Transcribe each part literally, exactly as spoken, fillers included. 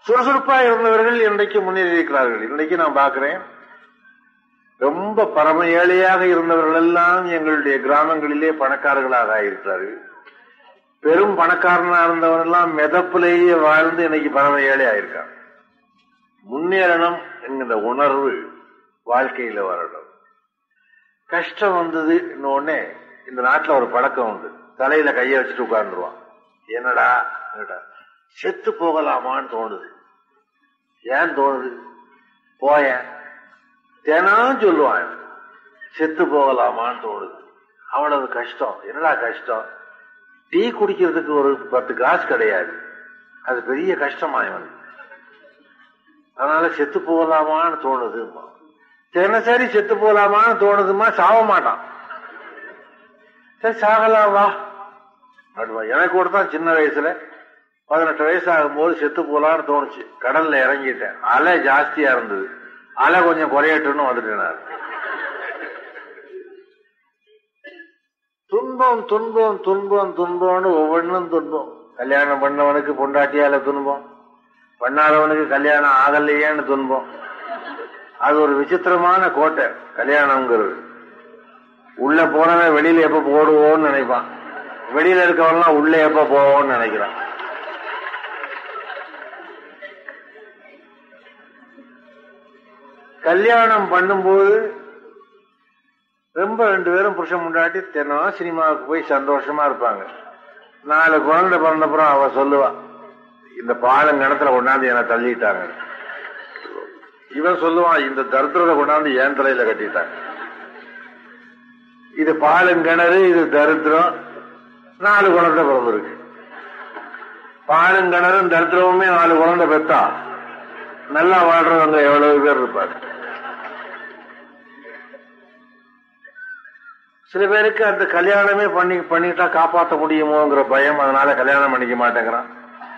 சுறுசுறுப்பா இருந்தவர்கள் இன்றைக்கு முன்னேறி இருக்கிறார்கள். இன்றைக்கு நான் பார்க்கிறேன், ரொம்ப பரம ஏழையாக இருந்தவர்கள் எல்லாம் எங்களுடைய கிராமங்களிலே பணக்காரர்களாக ஆயிருக்கிறார்கள். பெரும் பணக்காரனா இருந்தவரெல்லாம் மெதப்பிலேயே வாழ்ந்து இன்னைக்கு பரம ஏழை ஆயிருக்காங்க. முன்னேறணும் என்கிற உணர்வு வாழ்க்கையில வரணும். கஷ்டம் வந்தது இன்னொன்னே இந்த நாட்டுல ஒரு பழக்கம் உண்டு, தலையில கைய வச்சுட்டு உட்கார்ந்துருவான். என்னடா செத்து போகலாமான்னு தோணுது. ஏன் தோணுது? போயேன் தினம் சொல்லுவான், செத்து போகலாமான்னு தோணுது. அவ்வளவு கஷ்டம். என்னடா கஷ்டம்? டீ குடிக்கிறதுக்கு ஒரு பத்து காசு கிடையாது, அது பெரிய கஷ்டமா இவன். அதனால செத்து போகலாமான்னு தோணுதுமா. தினசரி செத்து போகலாமான்னு தோணுதுமா, சாவ மாட்டான். சரி சாகலாம் வா. எனக்கு கூட தான் சின்ன வயசுல பதினெட்டு வயசு ஆகும் போது செத்து போலான்னு தோணுச்சு. கடல்ல இறங்கிட்டேன், அலை ஜாஸ்தியா இருந்தது, அலை கொஞ்சம் குறையட்டுன்னு வந்துட்டேன். துன்பம் துன்பம் துன்பம் துன்பம்னு ஒவ்வொன்றும் துன்பம். கல்யாணம் பண்ணவனுக்கு பொண்டாட்டியால துன்பம், பண்ணாதவனுக்கு கல்யாணம் ஆகலையேன்னு துன்பம். அது ஒரு விசித்திரமான கோட்டை கல்யாணம்ங்கிறது. உள்ள போனவன் வெளியில எப்ப போடுவோன்னு நினைப்பான், வெளியில இருக்கவன்லாம் உள்ள எப்ப போவோம்னு நினைக்கிறான். கல்யாணம் பண்ணும்போது ரொம்ப ரெண்டு பேரும் புருஷன் முன்னாடி தினம் சினிமாவுக்கு போய் சந்தோஷமா இருப்பாங்க. நாலு குழந்தை பிறந்தப்புறம் அவ சொல்லுவா, இந்த பாலங்கணத்துல கொண்டாந்து என்ன தள்ளிட்டாங்க. இவன் சொல்லுவான், இந்த தரித்திரத்தை கொண்டாந்து ஏன் தலையில கட்டிட்டாங்க. இது பாலங்கிணறு, இது தரித்திரம். நாலு குழந்தை பிறந்திருக்கு. பாலங்கிணறும் தரித்திரமுமே நாலு குழந்தை பெத்தா நல்லா வாழ்றவங்க எவ்வளவு பேர் இருப்பாரு. சில பேருக்கு அந்த கல்யாணமே பண்ணி பண்ணிட்டா காப்பாற்ற முடியுமோங்கிற பயம், அதனால கல்யாணம் பண்ணிக்க மாட்டேங்கிறான்.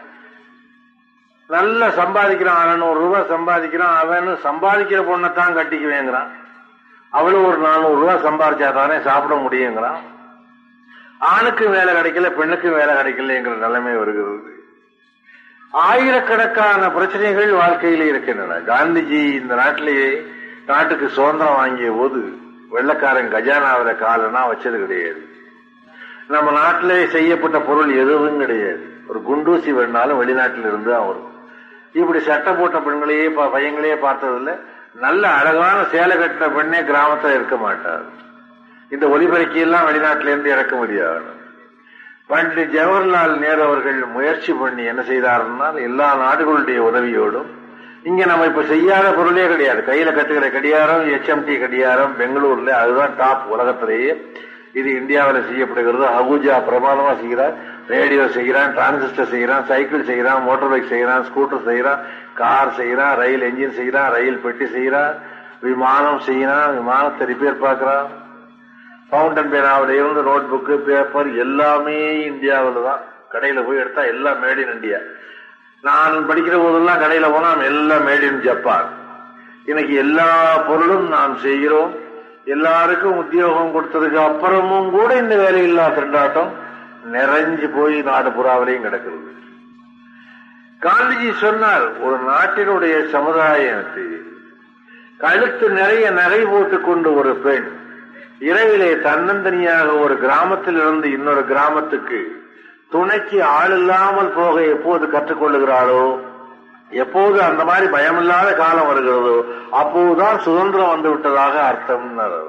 நல்லா சம்பாதிக்கிறான், அறநூறு ரூபாய் சம்பாதிக்கிறான், அவன் சம்பாதிக்கிற பொண்ணத்தான் கட்டிக்குவேங்கிறான். அவளும் ஒரு நானூறு ரூபாய் சம்பாதிச்சாதானே சாப்பிட முடியுங்கிறான். ஆணுக்கும் வேலை கிடைக்கல, பெண்ணுக்கும் வேலை கிடைக்கலங்கிற நிலைமை வருகிறது. ஆயிரக்கணக்கான பிரச்சனைகள் வாழ்க்கையிலே இருக்கின்றன. காந்திஜி இந்த நாட்டிலேயே நாட்டுக்கு சுதந்திரம் வாங்கிய போது வெள்ளக்காரன் கஜானாவில காலனா வச்சது கிடையாது. நம்ம நாட்டிலே செய்யப்பட்ட பொருள் எதுவும் கிடையாது. ஒரு குண்டூசி வேணாலும் வெளிநாட்டில இருந்து வரும். இப்படி சட்டை போட்ட பெண்களையே பையங்களையே பார்த்ததில்ல. நல்ல அழகான சேலை கட்டின பெண்ணே கிராமத்துல இருக்க மாட்டார். இந்த ஒலிபெருக்கி எல்லாம் வெளிநாட்டில இருந்து இறக்க முடியாது. பண்டிட் ஜவஹர்லால் நேரு அவர்கள் முயற்சி பண்ணி என்ன செய்தார்னா, எல்லா நாடுகளுடைய உதவியோடும் இங்க நம்ம இப்ப செய்யாத பொருளே கிடையாது. கையில கட்டுக்கிற கடியாரம் எச்எம்டி கடியாரம் பெங்களூர்ல, அதுதான் டாப் உலகத்திலேயே. இது இந்தியாவில் செய்யப்படுகிறது. அபூஜா பிரமாதமா செய்கிறார். ரேடியோ செய்கிறான், டிரான்சிஸ்டர் செய்கிறான், சைக்கிள் செய்கிறான், மோட்டார் பைக் செய்கிறான், ஸ்கூட்டர் செய்கிறான், கார் செய்கிறான், ரயில் என்ஜின் செய்கிறான், ரயில் பெட்டி செய்கிறான், விமானம் செய்யறான், விமானத்தை ரிப்பேர் பார்க்கிறான். ஃபவுண்டன் பேனாவில இருந்து நோட் புக்கு பேப்பர் எல்லாமே இந்தியாவில் தான். கடையில போய் எடுத்தா எல்லாம் மேட் இன் இந்தியா. நான் படிக்கிற போதெல்லாம் கடையில போனா எல்லாம் மேட் இன் ஜப்பான். இன்னைக்கு எல்லா பொருளும் நாம் செய்கிறோம். எல்லாருக்கும் உத்தியோகம் கொடுத்ததுக்கு அப்புறமும் கூட இந்த வேலையில்லா திண்டாட்டம் நிறைஞ்சு போய் நாடு புறாவிலையும் கிடக்கிறது. காந்திஜி சொன்னார், ஒரு நாட்டினுடைய சமுதாயத்தை கழுத்து நிறைய நகை போட்டுக் கொண்டு ஒரு பெண் இரவிலே தன்னந்தனியாக ஒரு கிராமத்தில் இருந்து இன்னொரு கிராமத்துக்கு துணைக்கு ஆள் இல்லாமல் போக எப்போது கற்றுக்கொள்ளுகிறாளோ, எப்போது அந்த மாதிரி பயமில்லாத காலம் வருகிறதோ, அப்போதுதான் சுதந்திரம் வந்து விட்டதாக அர்த்தம்.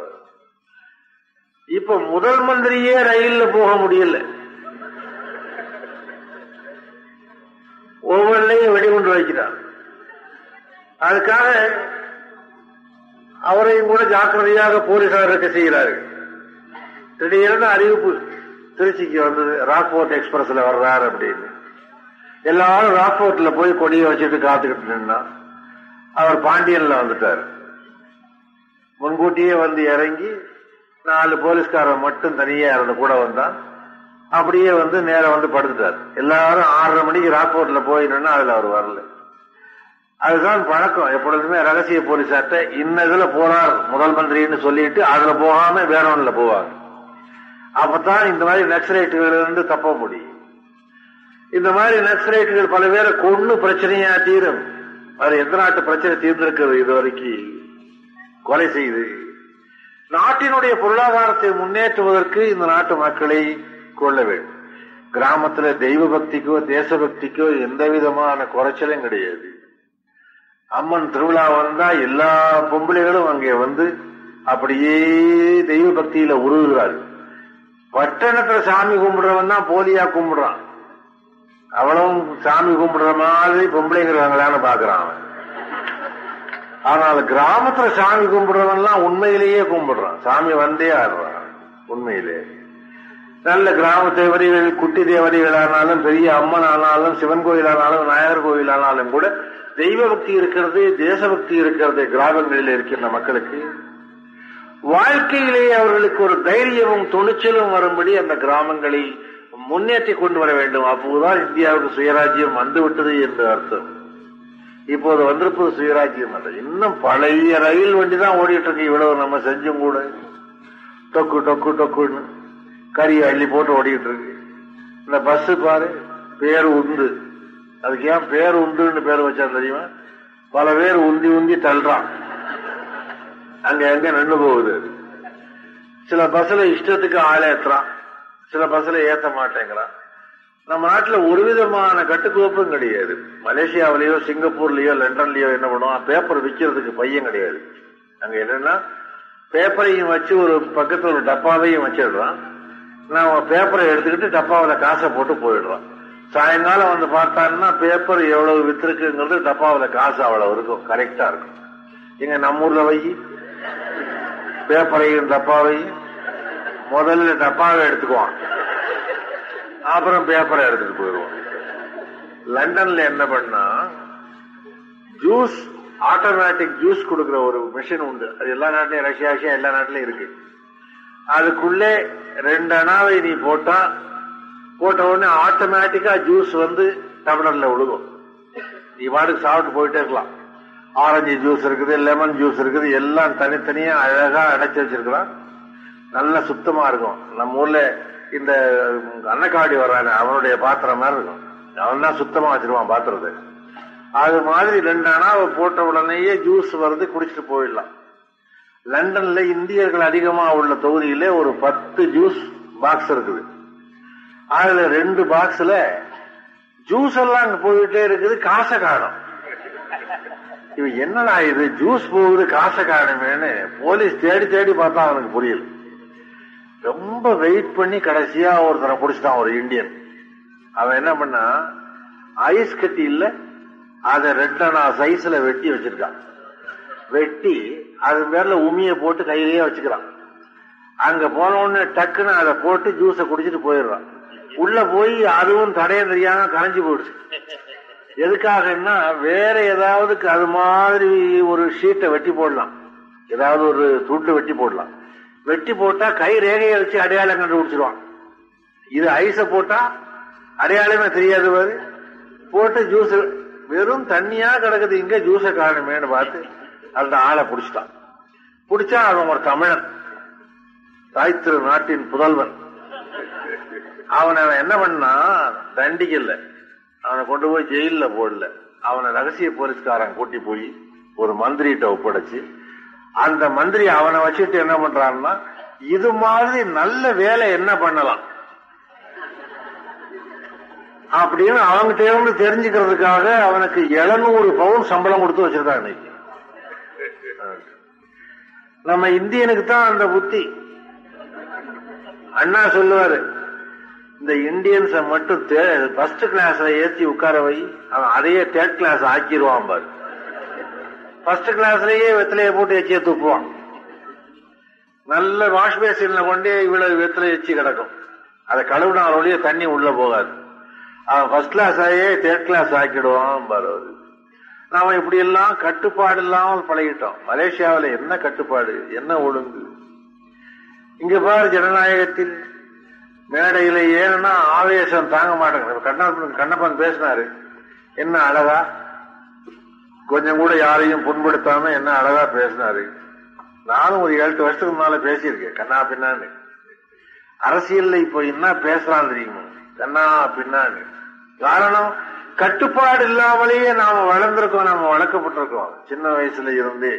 இப்ப முதல் மந்திரியே ரயில்ல போக முடியல, ஒவ்வொன்றையும் வெடிகுண்டு வைக்கிறார். அதுக்காக அவரையும் கூட ஜாக்கிரதையாக போலீசார் இருக்க செய்கிறார்கள். திடீர்னு அறிவிப்பு திருச்சிக்கு வந்தது, ராக்போர்ட் எக்ஸ்பிரஸ்ல வர்றாரு அப்படின்னு. எல்லாரும் ராக்போர்ட்ல போய் கொடியை வச்சுட்டு காத்துக்கிட்டு நின்னா, அவர் பாண்டியன்ல வந்துட்டார். முன்கூட்டியே வந்து இறங்கி நாலு போலீஸ்காரன் மட்டும் தனியா இருந்து கூட வந்தான். அப்படியே வந்து நேரம் வந்து படுத்துட்டார். எல்லாரும் ஆறரை மணிக்கு ராக்போர்ட்ல போய் நின்னா அதுல அவர் வரல. அதுதான் பழக்கம். எப்பொழுதுமே ரகசிய போலீசார்ட்ட இன்ன இதுல போறார் முதல் மந்திரின்னு சொல்லிட்டு அதுல போகாம வேற ஒண்ணுல போவாங்க. அப்பதான் இந்த மாதிரி நக்சலைட்டுகள் இருந்து தப்ப முடியும். இந்த மாதிரி நக்சலைட்டுகள் பல பேரை கொண்டு பிரச்சனையா தீரும். அது எந்த நாட்டு பிரச்சனை தீர்ந்திருக்கிறது இது வரைக்கும்? கொலை செய்து நாட்டினுடைய பொருளாதாரத்தை முன்னேற்றுவதற்கு இந்த நாட்டு மக்களை கொள்ள வேண்டும். கிராமத்துல தெய்வ பக்திக்கோ தேசபக்திக்கோ எந்த விதமான குறைச்சலும் கிடையாது. அம்மன் திருவிழா வந்தா எல்லா பொம்பளைகளும் அங்கே வந்து அப்படியே தெய்வ பக்தியில உருகுகிறார்கள். பட்டணத்துல சாமி கும்பிடுறவன் தான் போலியா கும்பிடுறான். அவ்வளவும் சாமி கும்பிடுற மாதிரி பொம்பளைங்கிறாங்களான்னு பாக்குறான் அவன். ஆனால் கிராமத்துல சாமி கும்பிடுறவன்லாம் உண்மையிலேயே கும்பிடுறான், சாமி வந்தே ஆடுறான். உண்மையிலே நல்ல கிராம தேவதைகள், குட்டி தேவதைகள் ஆனாலும், பெரிய அம்மன் ஆனாலும், சிவன் கோயில் ஆனாலும், நாயகர் கோயில் ஆனாலும் கூட தெய்வ பக்தி இருக்கிறது, தேசபக்தி இருக்கிறது. கிராமங்களில் இருக்கின்ற மக்களுக்கு வாழ்க்கையிலேயே அவர்களுக்கு ஒரு தைரியமும் துணிச்சலும் வரும்படி அந்த கிராமங்களை முன்னேற்றி கொண்டு வர வேண்டும். அப்போதுதான் இந்தியாவுக்கு சுயராஜ்யம் வந்துவிட்டது என்று அர்த்தம். இப்போது வந்திருப்பது சுயராஜ்யம் அல்ல, இன்னும் பழைய ரயில் வண்டி தான் ஓடிட்டு இருக்கு. இவ்வளவு நம்ம செஞ்சும் கூட டொக்கு டொக்கு டொக்குன்னு கறியை அள்ளி போட்டு ஓடிட்டு இருக்கு. இந்த பஸ் பாரு, பேர் உந்து. அதுக்கு ஏன் பேர் உந்துன்னு பேர் வச்சான் தெரியுமா? பல பேர் உந்தி உந்தி தள்ளுறான், அங்க எங்க நின்று போகுது. சில பஸ்ல இஷ்டத்துக்கு ஆளை ஏத்துறான், சில பஸ்ல ஏத்த மாட்டேங்கிறான். நம்ம நாட்டுல ஒரு விதமான கட்டுக்கோப்பும் கிடையாது. மலேசியாவிலேயோ சிங்கப்பூர்லயோ லண்டன்லயோ என்ன பண்ணுவோம், பேப்பர் விற்கிறதுக்கு பையன் கிடையாது. அங்க என்னன்னா பேப்பரையும் வச்சு ஒரு பக்கத்துல ஒரு டப்பாவையும் வச்சிடுறான். நான் பேப்பரை எடுத்துக்கிட்டு டப்பாவில் காசை போட்டு போயிடுறான். சாயங்காலம் வந்து பார்த்தான்னா பேப்பர் எவ்வளவு வித்திருக்குங்கிறது டப்பாவில் காசு அவ்வளவு இருக்கும், கரெக்டா இருக்கும். எங்க நம்ம ஊர்ல வை பேப்பரையும் டப்பாவையும் முதல்ல டப்பாவை எடுத்துக்குவான், அப்புறம் பேப்பரை எடுத்துட்டு போயிடுவோம். லண்டன்ல என்ன பண்ணா ஜூஸ், ஆட்டோமேட்டிக் ஜூஸ் கொடுக்கிற ஒரு மிஷின் உண்டு. அது எல்லா நாட்டிலையும், ரஷ்யா ரஷ்யா எல்லா நாட்டிலையும் இருக்கு. அதுக்குள்ளே ரெண்டு அணாவை நீ போட்டா போட்ட உடனே ஆட்டோமேட்டிக்கா ஜூஸ் வந்து டம்ளர்ல விழுகும். நீ பாட்டுக்கு சாப்பிட்டு போயிட்டே இருக்கலாம். ஆரஞ்சு ஜூஸ் இருக்குது, லெமன் ஜூஸ் இருக்குது, எல்லாம் தனித்தனியா அழகா அடைச்சு வச்சிருக்கிறான். நல்லா சுத்தமா இருக்கும். நம்ம ஊர்ல இந்த அன்னக்காடி வர்றானே அவனுடைய பாத்திரம் மாதிரி இருக்கும், அவன் தான் சுத்தமா வச்சிருவான் பாத்திரத்தை. அது மாதிரி ரெண்டு அணாவை போட்ட உடனேயே ஜூஸ் வருது, குடிச்சிட்டு போயிடலாம். லண்டன்ல இந்தியர்கள் அதிகமா உள்ள தொகுதியில ஒரு பத்து ஜூஸ் பாக்ஸ் இருக்குது. அதுல ரெண்டு பாக்ஸ்ல ஜூஸ் எல்லாம் அங்க போயிட்டே இருக்குது, காசை காணும். இவ என்னடா இது ஜூஸ் போகுது காசை காணுமேன்னு போலீஸ் தேடி தேடி பார்த்தா அவனுக்கு புரியல. ரொம்ப வெயிட் பண்ணி கடைசியா ஒருத்தனை பிடிச்சிட்டான், ஒரு இந்தியன். அவன் என்ன பண்ணா, ஐஸ் கட்டி இல்ல அதை ரெண்டனா சைஸ்ல வெட்டி வச்சிருக்கான். வெட்டி அது மேல உமிய போட்டு கையிலேயே வச்சுக்கிறான். அங்க போன உடனே டக்குன்னு அதை போட்டு ஜூஸை குடிச்சிட்டு போயிடுறான். உள்ள போய் அதுவும் தடையம் தெரியாம கரைஞ்சு போயிடுச்சு. எதுக்காகன்னா வேற ஏதாவது அது மாதிரி ஒரு ஷீட்டை வெட்டி போடலாம், ஏதாவது ஒரு துண்டு வெட்டி போடலாம். வெட்டி போட்டா கை ரேகையை வச்சு அடையாளம் கண்டுபிடிச்சிருவான். இது ஐஸ போட்டா அடையாளமே தெரியாது. பாரு போட்டு ஜூஸ் வெறும் தண்ணியா கிடக்குது, இங்க ஜூஸை காணுமேன்னு பார்த்து அந்த ஆளை பிடிச்சிட்டான். பிடிச்சா அவன் ஒரு தமிழன், தாய் திரு நாட்டின் புதல்வன். அவனை என்ன பண்ணா தண்டிக்கல, அவனை கொண்டு போய் ஜெயில போடல. அவனை ரகசிய போலீஸ்காரன் கூட்டி போய் ஒரு மந்திரிகிட்ட ஒப்படைச்சு, அந்த மந்திரி அவனை வச்சுட்டு என்ன பண்றான்னா, இது மாதிரி நல்ல வேலை என்ன பண்ணலாம் அப்படின்னு அவங்கிட்ட இருந்து தெரிஞ்சுக்கிறதுக்காக அவனுக்கு எழுநூறு பவுன் சம்பளம் கொடுத்து வச்சிருக்காங்க. இன்னைக்கு நம்ம இந்தியனுக்கு தான் அந்த புத்தி. அண்ணா சொல்லுவாரு, இந்த இந்தியன்ஸ மட்டும் ஃபர்ஸ்ட் கிளாஸ்ல ஏற்றி உட்கார வை, அவன் அதையே தேர்ட் கிளாஸ் ஆக்கிடுவான் பாரு. ஃபர்ஸ்ட் கிளாஸ்லயே வெத்திலையை போட்டு எச்சியை தூக்குவான். நல்ல வாஷ் பேசின்ல கொண்டே இவ்வளவு வெத்திலை எச்சி கிடக்கும், அதை கழுவுனாலோடைய தண்ணி உள்ள போகாது. அவன் ஃபர்ஸ்ட் கிளாஸ் ஆகியே தேர்ட் கிளாஸ் ஆக்கிடுவான் பாரு. நாம இப்படி எல்லாம் கட்டுப்பாடு இல்லாமல் பழகிட்டோம். மலேசியாவில் என்ன கட்டுப்பாடு, என்ன ஒழுங்கு? இங்க பாரு, ஜனநாயகத்தில் மேடையில ஏன்னா ஆவேசம் தாங்க மாட்டேங்க. கண்ணப்பன் கண்ணப்பன் பேசினாரு, என்ன அழகா, கொஞ்சம் கூட யாரையும் புண்படுத்தாம என்ன அழகா பேசினாரு. நானும் ஒரு ஏழு வருஷத்துக்கு முன்னால பேசியிருக்கேன் கண்ணா பின்னான்னு. அரசியல்ல இப்ப என்ன பேசலாம் தெரியுமா, கண்ணா பின்னான்னு. காரணம், கட்டுப்பாடு இல்லாமலேயே நாம வளர்ந்திருக்கோம், நாம வளர்க்கப்பட்டிருக்கோம் சின்ன வயசுல இருந்தே.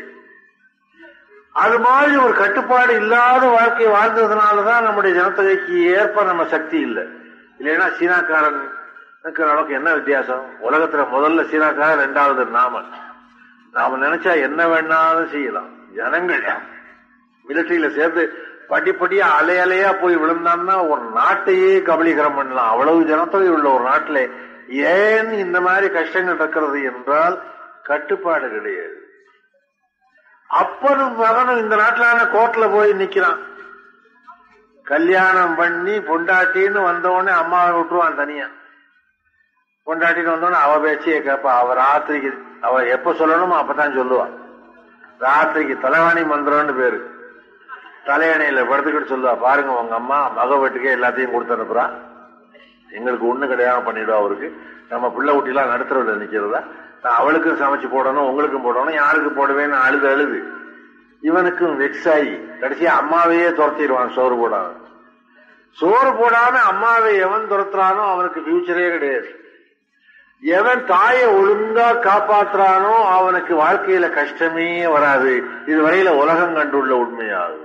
அது மாதிரி ஒரு கட்டுப்பாடு இல்லாத வாழ்க்கை வாழ்ந்ததுனாலதான் நம்முடைய ஜனத்தொகைக்கு ஏற்ப நம்ம சக்தி இல்லை. இல்லைன்னா சீனாக்காரன் நமக்கு என்ன வித்தியாசம்? உலகத்துல முதல்ல சீனாக்காரன், ரெண்டாவது நாம. நாம நினைச்சா என்ன வேணாலும் செய்யலாம். ஜனங்கள் மிலிட்டரியில சேர்ந்து படிப்படியா அலை அலையா போய் விழுந்தான்னா ஒரு நாட்டையே கபலீகரம் பண்ணலாம். அவ்வளவு ஜனத்தொகை உள்ள ஒரு நாட்டில ஏன் இந்த மாதிரி கஷ்டங்கள் இருக்கிறது என்றால் கட்டுப்பாடு கிடையாது. அப்பனும் மகனும் இந்த நாட்டிலான கோர்ட்ல போய் நிக்கிறான். கல்யாணம் பண்ணி பொண்டாட்டின்னு வந்தவொடனே அம்மாவை விட்டுருவான் தனியா. பொண்டாட்டின்னு வந்தோடனே அவ பேச்சையே கேட்பா. அவ ராத்திரிக்கு அவ எப்ப சொல்லணுமோ அப்பதான் சொல்லுவான். ராத்திரிக்கு தலைவாணி மந்திரம்னு பேரு. தலையணையில படுத்துக்கிட்டு சொல்லுவா, பாருங்க உங்க அம்மா மக வீட்டுக்கே எல்லாத்தையும் கொடுத்து அனுப்புறா, எங்களுக்கு ஒண்ணு கிடையாம பண்ணிடுவா. அவருக்கு நம்ம பிள்ளை ஊட்டிலாம் நடுத்துறதுல நிக்கிறதா, அவளுக்கும் சமைச்சு போடணும், உங்களுக்கும் போடணும், யாருக்கு போடுவேன்னு அழுது அழுது இவனுக்கும் வெக்ஸ் ஆகி கடைசியா அம்மாவையே துரத்திடுவான். சோறு போடாம சோறு போடாம அம்மாவை எவன் துரத்துறானோ அவனுக்கு ஃபியூச்சரே கிடையாது. எவன் தாயை ஒழுங்கா காப்பாற்றுறானோ அவனுக்கு வாழ்க்கையில கஷ்டமே வராது. இதுவரையில உலகம் கண்டுள்ள உண்மையாகும்.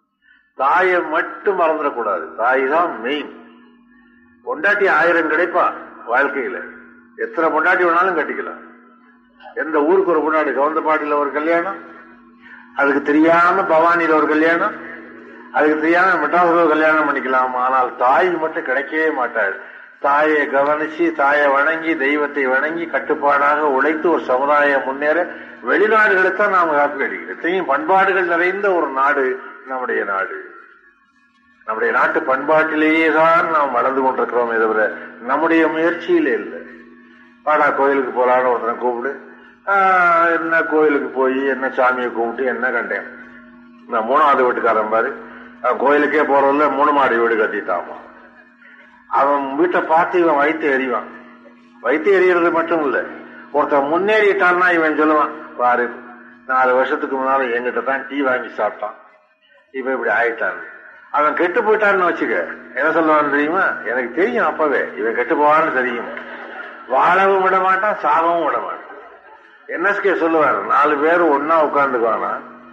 தாயை மட்டும் மறந்துடக்கூடாது. தாய் தான் மெயின். பொண்டாட்டி ஆயிரம் கிடைப்பா வாழ்க்கையில, எத்தனை பொண்டாட்டி வேணாலும் கட்டிக்கலாம். எந்த ஊருக்கு ஒரு பொண்டாட்டி, கவுந்தபாடியில ஒரு கல்யாணம், அதுக்கு தெரியாம பவானியில ஒரு கல்யாணம், அதுக்கு தெரியாம மெட்ராஸ்ல ஒரு கல்யாணம் பண்ணிக்கலாம். ஆனால் தாய் மட்டும் கிடைக்கவே மாட்டாள். தாயை கவனிச்சு, தாயை வணங்கி, தெய்வத்தை வணங்கி, கட்டுப்பாடாக உழைத்து ஒரு சமுதாயம் முன்னேற வெளிநாடுகளைத்தான் நாம் காப்பி அடிக்கிறோம். இத்தனையும் பண்பாடுகள் நிறைந்த ஒரு நாடு நம்முடைய நாடு. நம்முடைய நாட்டு பண்பாட்டிலேயே தான் நாம் வளர்ந்து கொண்டிருக்கிறோம். தவிர நம்முடைய முயற்சியில இல்லை. பாடா கோயிலுக்கு போலான்னு ஒருத்தனை கூப்பிடு, என்ன கோயிலுக்கு போய் என்ன சாமியை கூப்பிட்டு என்ன கண்டேன். நான் மூணாவது வீட்டுக்காரன் பாரு, கோயிலுக்கே போறதில்ல, மூணு மாடி வீடு கட்டிட்டாமா. அவன் வீட்டை பார்த்து இவன் வயிற்று எறிவான். வயிற்று எறிகிறது மட்டும் இல்ல, ஒருத்தன் முன்னேறிட்டான்னா இவன் சொல்லுவான், பாரு நாலு வருஷத்துக்கு முன்னால என்கிட்ட தான் டீ வாங்கி சாப்பிட்டான், இப்ப இப்படி ஆயிட்டான். அவன் கெட்டு போயிட்டான்னு வச்சுக்க, என்ன சொல்லுவான்னு தெரியுமா? எனக்கு தெரியும், அப்பவே இவன் கெட்டு போவான்னு தெரியும். வாழவும் விட மாட்டான், சாகவும் விட மாட்டான். என்எஸ்கே சொல்லுவார், நாலு பேர் ஒன்னா உட்கார்ந்துக்குவானா,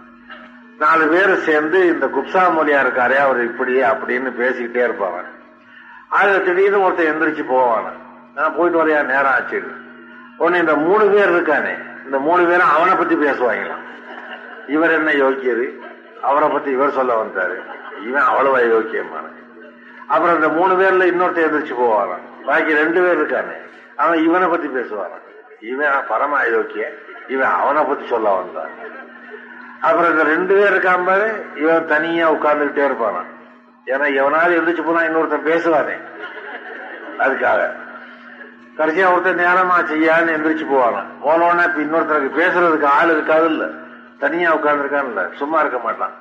நாலு பேர் சேர்ந்து இந்த குப்சா மொழியா இருக்காரே அவர் இப்படியே அப்படின்னு பேசிக்கிட்டே இருப்பாங்க. அது திடீர்னு ஒருத்தர் எந்திரிச்சு போவான, நான் போயிட்டு வரையா நேரம் ஆச்சு. ஒன்னு இந்த மூணு பேர் இருக்கானே, இந்த மூணு பேரும் அவனை பத்தி பேசுவாங்களாம். இவர் என்ன யோக்கியது, அவரை பத்தி இவர் சொல்ல வந்தாரு, இவன் அவ்வளவா யோக்கியமான. அப்புறம் இந்த மூணு பேர்ல இன்னொருத்தர் எந்திரிச்சு போவாரான். பாக்கி ரெண்டு பேர் இருக்கானே, அவன் இவனை பத்தி பேசுவாரான். இவன் பரம அயோக்கிய, இவன் அவனை பத்தி சொல்ல வந்தான். அப்புறம் இந்த ரெண்டு பேர் இருக்காம பாரு, இவன் தனியா உட்கார்ந்துகிட்டே இருப்பானான். ஏன்னா எவனாவது எந்திரிச்சு போனா இன்னொருத்தன் பேசுவானே, அதுக்காக. கடைசியா ஒருத்தர் நேரமா செய்யான்னு எந்திரிச்சு போவானான். போனோன்னா இப்ப இன்னொருத்தருக்கு பேசுறதுக்கு ஆள் இருக்காது இல்ல, தனியா உட்கார்ந்து இருக்கான்ல, சும்மா இருக்க மாட்டான்.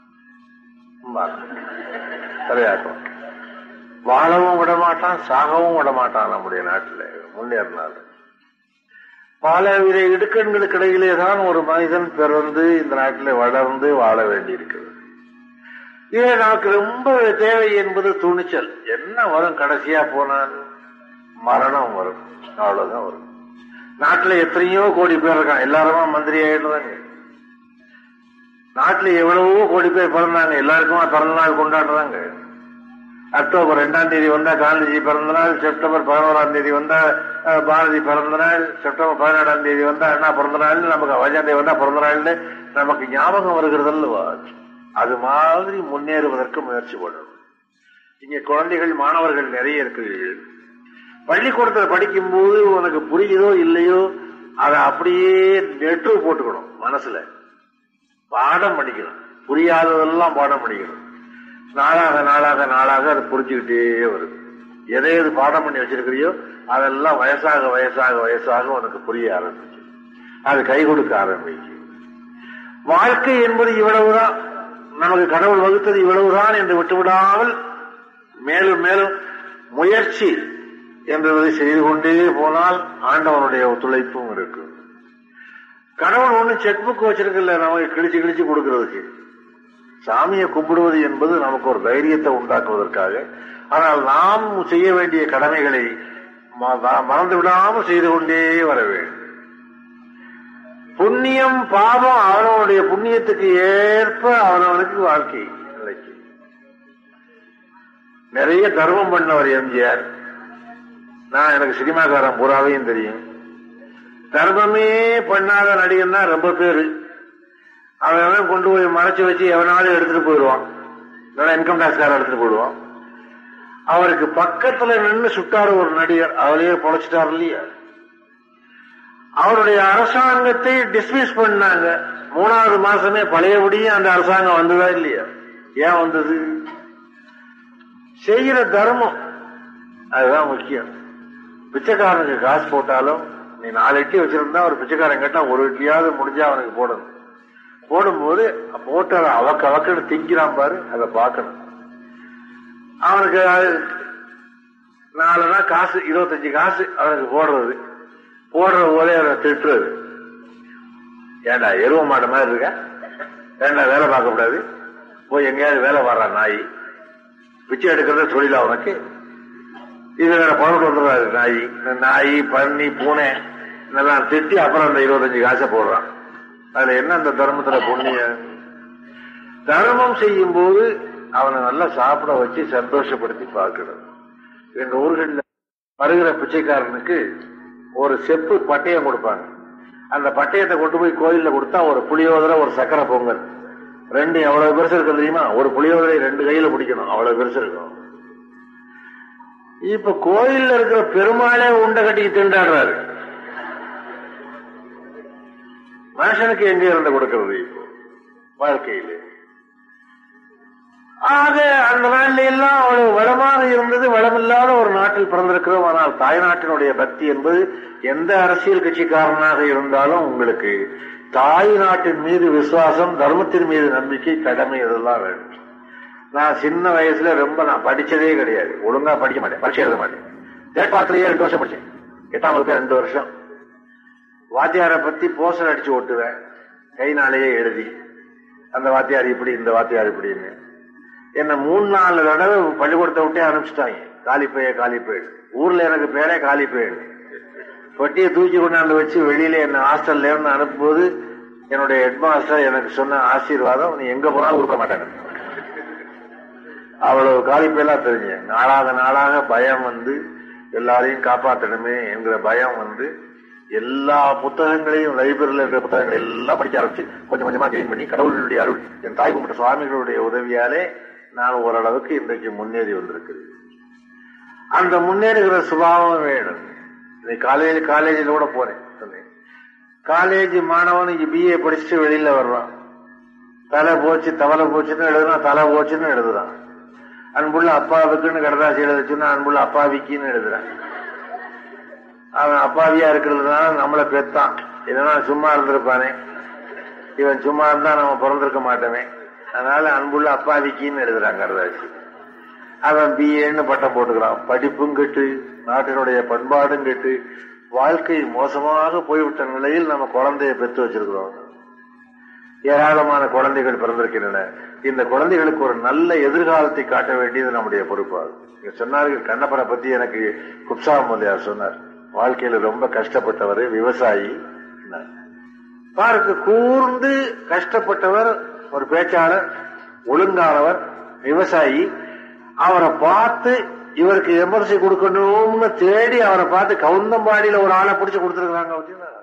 சரியாக்கும். வாழவும் விட மாட்டான், சாகவும் விட மாட்டான். நம்முடைய நாட்டில் முன்னேறினாலும் பலவித இடுக்கண்களுக்கு இடையிலே தான் ஒரு மனிதன் பிறந்து இந்த நாட்டில் வளர்ந்து வாழ வேண்டியிருக்கிறது. இது நமக்கு ரொம்ப தேவை என்பது துணிச்சல். என்ன வரும், கடைசியா போனால் மரணம் வரும், அவ்வளவுதான் வரும். நாட்டில் எத்தனையோ கோடி பேர் இருக்கான், எல்லாருமா மந்திரி ஆயிடுறாங்க. நாட்டில் எவ்வளவோ கோடி பேர் பிறந்தாங்க, எல்லாருக்குமா பிறந்த நாள் கொண்டாடுறாங்க. அக்டோபர் ரெண்டாம் தேதி வந்தா காந்திஜி பிறந்த நாள், செப்டம்பர் பதினோராம் தேதி வந்தா பாரதி பிறந்த நாள், செப்டம்பர் பதினேழாம் தேதி வந்தா அண்ணா பிறந்த நாள், நமக்கு அவைஜாந்தி வந்தா பிறந்த நாள்னு நமக்கு ஞாபகம் வருகிறது அல்லவா? அது மாதிரி முன்னேறுவதற்கு முயற்சி பண்ணணும். இங்க குழந்தைகள் மாணவர்கள் நிறைய இருக்கிறீர்கள். பள்ளிக்கூடத்தில் படிக்கும் போது உனக்கு புரியுதோ இல்லையோ அதை அப்படியே நெற்று போட்டுக்கணும். மனசுல பாடம் படிக்கணும், புரியாததெல்லாம் பாடம் படிக்கணும். நாளாக நாளாக நாளாக அது புரிஞ்சுக்கிட்டே வருது. எதை எது பாடம் பண்ணி வச்சிருக்கிறியோ அதெல்லாம் வயசாக வயசாக வயசாக உனக்கு புரிய ஆரம்பிச்சு, அது கை கொடுக்க ஆரம்பிச்சு. வாழ்க்கை என்பது இவ்வளவுதான், நமக்கு கடவுள் வகுத்தது இவ்வளவுதான் என்று விட்டுவிடாமல் மேலும் மேலும் முயற்சி என்பதை செய்து கொண்டே போனால் ஆண்டவனுடைய ஒத்துழைப்பும் இருக்கும். கடவுள் ஒண்ணு செக் புக் வச்சிருக்கல நமக்கு கிழிச்சு கிழிச்சு கொடுக்கிறதுக்கு. சாமியை கும்பிடுவது என்பது நமக்கு ஒரு தைரியத்தை உண்டாக்குவதற்காக. ஆனால் நாம் செய்ய வேண்டிய கடமைகளை மறந்து விடாமல் செய்து கொண்டே வர வேண்டும். புண்ணியம் பாவம் அவனவனுடைய புண்ணியத்துக்கு ஏற்ப அவனவனுக்கு வாழ்க்கை நிலைக்கு. நிறைய தர்மம் பண்ணவர் எம்ஜிஆர். நான் எனக்கு சினிமாக்காரன் பூராவையும் தெரியும். தர்மமே பண்ணாத நடிகன் தான் ரொம்ப பேரு. அவன் கொண்டு போய் மறைச்சு வச்சு எவனாலும் எடுத்துட்டு போயிடுவான். இன்கம் டாக்ஸ் கார எடுத்துட்டு போயிடுவான். அவருக்கு பக்கத்துல நின்று சுட்டாரு ஒரு நடிகர், அவளையே பொழைச்சிட்டாரு இல்லையா. அவருடைய அரசாங்கத்தை டிஸ்மிஸ் பண்ணாங்க. மூணாவது மாசமே பழையபடியும் அந்த அரசாங்கம் வந்ததா இல்லையா? ஏன் வந்தது? செய்கிற தர்மம் அதுதான் முக்கியம். பிச்சைக்காரனுக்கு காசு போட்டாலும் நீ நாலு இட்லி வச்சிருந்தா ஒரு பிச்சைக்காரன் கேட்டா ஒரு இட்லியாவது முடிஞ்சா அவனுக்கு போடணும். போடும்போது போட்டு அவக்க அவக்கன்னு திங்கிறான் பாரு, அதை பார்க்கணும். அவனுக்கு நாலுனா காசு இருபத்தஞ்சு காசு அவனுக்கு போடுறது. போடுற போதே அவனை திட்டுறது. ஏண்டா எருவ மாட்ட மாதிரி இருக்க, ஏண்டா வேலை பார்க்க கூடாது, போய் எங்கேயாவது வேலை வர்றான் நாய், பிச்சை எடுக்கிறத தொழிலா உனக்கு, இது வேற பழட்டு வந்துடுறாரு நாய். நாய் பன்னி பூனை இதெல்லாம் திட்டி அப்புறம் அந்த இருபத்தஞ்சு காசை போடுறான். அதுல என்ன அந்த தர்மத்துல புண்ணிய? தர்மம் செய்யும் போது அவனை நல்லா சாப்பிட வச்சு சந்தோஷப்படுத்தி பார்க்கணும். எங்க ஊர்களில் வருகிற பிச்சைக்காரனுக்கு ஒரு செப்பு பட்டயம் கொடுப்பாங்க. அந்த பட்டயத்தை கொண்டு போய் கோயில்ல கொடுத்தா ஒரு புளியோதரை ஒரு சக்கரை பொங்கல் ரெண்டு எவ்வளவு பெருசு இருக்கு தெரியுமா? ஒரு புளியோதரை ரெண்டு கையில பிடிக்கணும், அவ்வளவு பெருசு இருக்கும். இப்ப கோயில்ல இருக்கிற பெருமாளே உண்டை கட்டிக்கு திண்டாடுறாரு. மனுஷனுக்கு எங்க இருந்து கொடுக்கிறது இப்போ வாழ்க்கையில? ஆக அந்த நாளில எல்லாம் அவ்வளவு வளமாக இருந்தது. வளமில்லாத ஒரு நாட்டில் பிறந்திருக்கிறோம். ஆனால் தாய் நாட்டினுடைய பக்தி என்பது எந்த அரசியல் கட்சிக்காரனாக இருந்தாலும் உங்களுக்கு தாய் நாட்டின் மீது விசுவாசம், தர்மத்தின் மீது நம்பிக்கை, கடமை இதெல்லாம் வேண்டும். நான் சின்ன வயசுல ரொம்ப நான் படிச்சதே கிடையாது. ஒழுங்கா படிக்க மாட்டேன், பரிசை எழுத மாட்டேன். தேர்ப்பாத்திலேயே ரெண்டு வருஷம் படிச்சேன். எட்டாம் வகுப்பு ரெண்டு வருஷம். வாத்தியாரை பத்தி போஸ்டர் அடிச்சு ஓட்டுவேன், கை நாளையே எழுதி அந்த வாத்தியார் இப்படி இந்த வாத்தியார் இப்படின்னு. என்ன மூணு நாலு தடவை பள்ளிக்கூடத்தை விட்டே அனுப்பிச்சிட்டாங்க. காலிப்பைய காலிப்பேடு, ஊர்ல எனக்கு பேரே காலிப்பேடு. பொட்டியை தூக்கி கொண்டாந்து வச்சு வெளியில என்ன ஹாஸ்டல்ல இருந்து அனுப்பும்போது என்னுடைய ஹெட்மாஸ்டர் எனக்கு சொன்ன ஆசீர்வாதம், நீ எங்க போனாலும் கொடுக்க மாட்டாங்க. அவ்வளவு காலிப்பையெல்லாம் தெரிஞ்ச. நாளாக நாளாக பயம் வந்து எல்லாரையும் காப்பாற்றணுமே என்கிற பயம் வந்து எல்லா புத்தகங்களையும், லைப்ரரியில் இருக்கிற புத்தகங்களை எல்லாம் படிக்க ஆரம்பிச்சு கொஞ்சம் கொஞ்சமா கெயின் பண்ணி கடவுளுடைய அருள், என் தாய் கும்பிட்ட சுவாமிகளுடைய உதவியாலே நான் ஓரளவுக்கு இன்றைக்கு முன்னேறி வந்திருக்கிறேன். அந்த முன்னேறுகிற சுபாவம் வேணும். காலேஜ் காலேஜில் கூட போறேன். காலேஜ் மாணவனுக்கு பிஏ படிச்சுட்டு வெளியில வர்றான். தலை போச்சு தவளை போச்சுன்னு எழுதுனா தலை போச்சுன்னு எழுதுறான். அன்புள்ள அப்பாவுக்குன்னு கடதாசி எழுதுச்சுன்னா அன்புள்ள அப்பாவிக்குன்னு எழுதுறான். அவன் அப்பாவியா இருக்கிறதுனால நம்மளை பெத்தான், இல்லைன்னா சும்மா இருந்திருப்பானே. இவன் சும்மா இருந்தா நம்ம பிறந்திருக்க மாட்டோமே. அதனால அன்புள்ள அப்பாவிக்கின்னு எழுதுறாங்க கடதாசி. அவன் பிஏன்னு பட்டம் போட்டுக்கிறான். படிப்பும் கெட்டு, நாட்டினுடைய பண்பாடும் கெட்டு, வாழ்க்கை மோசமாக போய்விட்ட நிலையில் நம்ம குழந்தைய பெற்று வச்சிருக்கிறோம். ஏராளமான குழந்தைகள் பிறந்திருக்கின்றன. இந்த குழந்தைகளுக்கு ஒரு நல்ல எதிர்காலத்தை காட்ட வேண்டியது நம்முடைய பொறுப்பாகும். சொன்னார்கள், கண்ணப்பரை பத்தி எனக்கு குப்சா முதலியார் சொன்னார். வாழ்க்கையில ரொம்ப கஷ்டப்பட்டவர், விவசாயி. பாருக்கு கூர்ந்து கஷ்டப்பட்டவர், ஒரு பேச்சாளர், ஒழுங்கானவர், விவசாயி. அவரை பார்த்து இவருக்கு எமர்சி கொடுக்கணும்னு தேடி அவரை பார்த்து கவுந்தம்பாடியில ஒரு ஆளை பிடிச்சு கொடுத்துருக்காங்க.